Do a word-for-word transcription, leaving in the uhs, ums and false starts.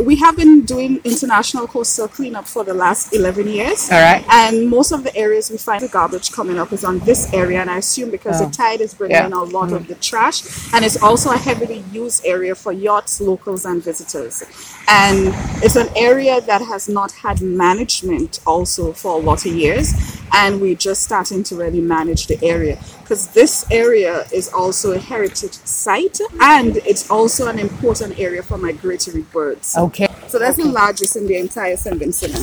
we have been doing international coastal cleanup for the last eleven years. All right. And most of the areas we find the garbage coming up is on this area. And I assume because Oh. the tide is bringing Yeah. in a lot of the trash. And it's also a heavily used area for yachts, locals, and visitors. And it's an area that has not had management also for a lot of years. And we're just starting to really manage the area. Because this area is also a heritage site. And it's also an important area for migratory birds. Okay. So that's the largest in the entire Saint Vincent.